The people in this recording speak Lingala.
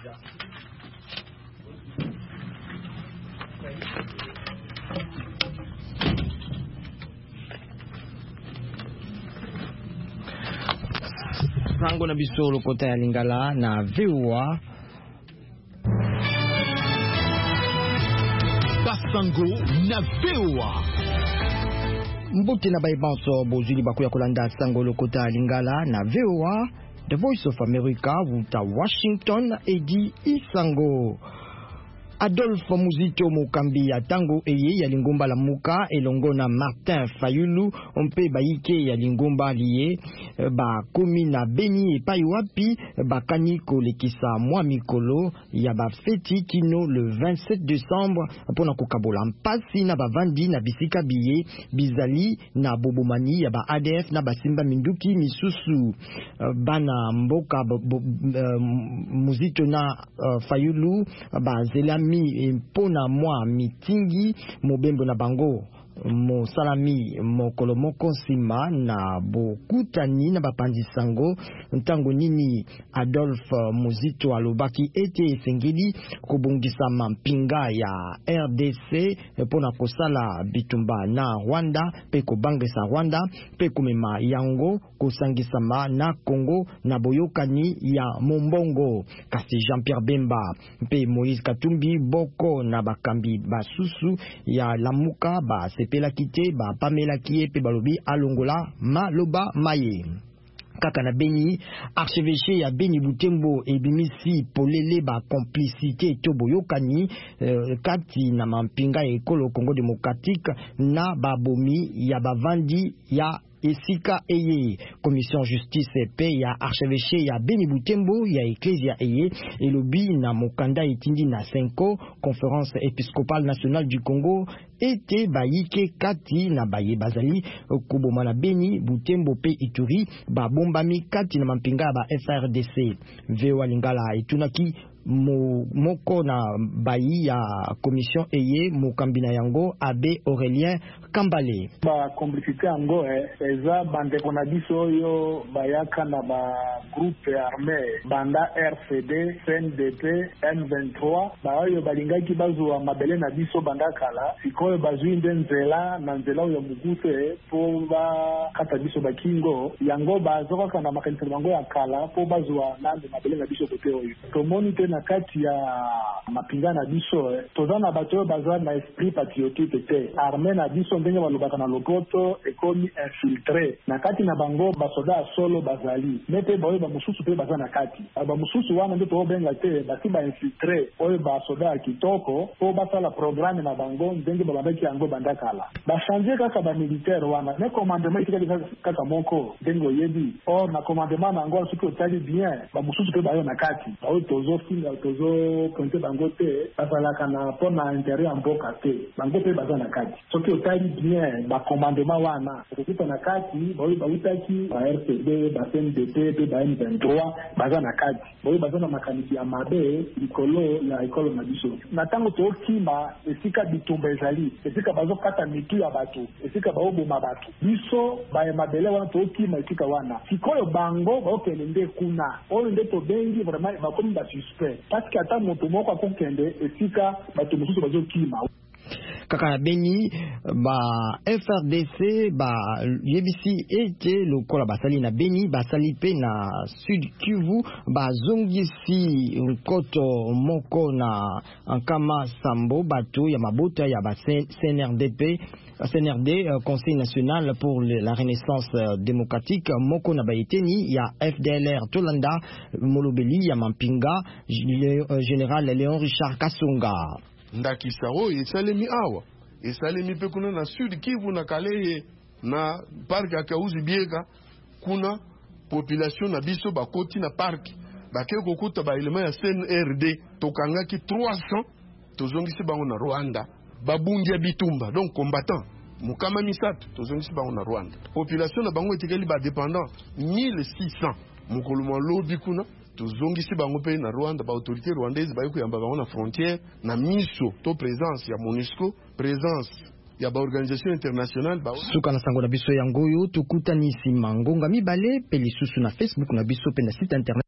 Sango na biso lokota ya Lingala na VOA. Basango na VOA. Mbuti na baibanso bozuli bakuya kolanda sango lokota ya Lingala na VOA. The Voice of America vuta Washington edi isango. Adolphe Muzito Mokambi ya tango eye ya lingomba la muka elongo na Martin Fayulu ompe baike ya lingomba liye ba komi na Beni epai wapi bakani kolekisa mwa mikolo ya ba feti kino le 27 décembre pona kokabola mpasi na bavandi na bisika biye bizali na bobomani ya ba ADF na basimba minduki misusu bana mboka Muzito na Fayulu bazela mpona mwa mitingi mobembo na bango mosalami mokolo moko nsima na bokutani na bapandi sango ntango nini Adolphe Muzito alobaki ete esengeli kobongisa mampinga ya RDC pona kosala bitumba na Rwanda pe kobangisa Rwanda pe komema yango kosangisama na Congo na boyokani ya mombongo. Kasi Jean-Pierre Bemba pe Moïse Katumbi boko na bakambi basusu ya lamuka ba sepela kite ba pamela kie pe balobi alongola maloba maye. Kaka na Beni, archevêché ya Beni Butembo ebimisi polele ba complicité to boyokani kati na mampinga ya ekolo Congo démocratique na babomi ya bavandi ya esika eye. Commission justice pe ya archevêché ya Beni Butembo ya ecclesia eye elobi na mokanda etindi na 5 conférence épiscopale nationale du Congo ete bayike kati na baye bazali kuboma na Beni Butembo pe Ituri babombami kati na mampinga ba FRDC. VOA Lingala etunaki moko na bayi ya commission eye mokambina yango abe Aurélien Kambale. Ba complicité yango eza bande kona biso yo bayaka na ba groupe armé banda RCD, CNDP, M23 ba yo balingaki bazwa mabele na biso banda kala sikoyo bazwi nzela na nzela yo mugute po ba kata biso bakingo yango bazoka na makanisa bango ya kala po bazwa na mabele na biso kote oyo tomoni te na kati ya mapinga na biso toza na bato bazwa na esprit patriotique te armé na biso ndenge balobaka na lopoto ekomi infiltré na kati na bango basoda solo bazali mete baoyo bamususu pe baza na kati bamususu wana nde tobenga te basi ba infiltré oyo basoda ya kitoko po basala programme na bango ndenge babaki yango bandakala bachange kaka bamilitaire wana ne commandement etikali kaka moko ndenge oyebi or na commandement na yango soki otali bien bamususu pe bayo na kati baoyo tozofinga tozo konte bango te bazalaka na mpona intérêt ya mboka te bango pe baza na kati soki otali bien bacommandement wana okuta na kati baoyo bautaki ba RCD ba CNDP pe ba M23 baza na kati baoyo baza na makanisi ya mabe likolo ya ekolo na biso na ntango tokima esika bitumba ezali esika bazokata mitu ya bato esika baoboma bato biso bayemabele wana tokima esika wana sikoyo bango baokende nde kuna oyo nde tobengi vraiment bakomi basuspect parce que ata moto moko akokende esika bato mosusu bazokima. Kaka na Beni ba FRDC ba yebisi ete lokola basali na Beni basali pe na Sud Kivu bazongisi nkoto moko na Ankama Sambo bato ya mabota ya ba CNRD Conseil national pour la renaissance démocratique moko na baiteni ya FDLR Tolanda molobeli ya mampinga général Léon Richard Kasonga. Ndakisa oyo esalemi awa esalemi pe kuna na Sud Kivu na Kaleye na park ya Kauzi Biega kuna population na biso bakoti na park bake kokuta ba element ya CNRD tokangaki 300 tozongisi bango na Rwanda babundi ya bitumba donc combattant mukama misato tozongisi bango na Rwanda population na bango etikeli ba dépendant 1600 mukolo lobi kuna tozongisi bango pe na Rwanda ba autorité rwandaise ba yamba bango na frontière na miso to présence ya MONUSCO présence ya ba organisation internationale ba suka na sango na biso yango yo tukutani sima ngonga mibale pe lisusu na Facebook na biso pe na site internet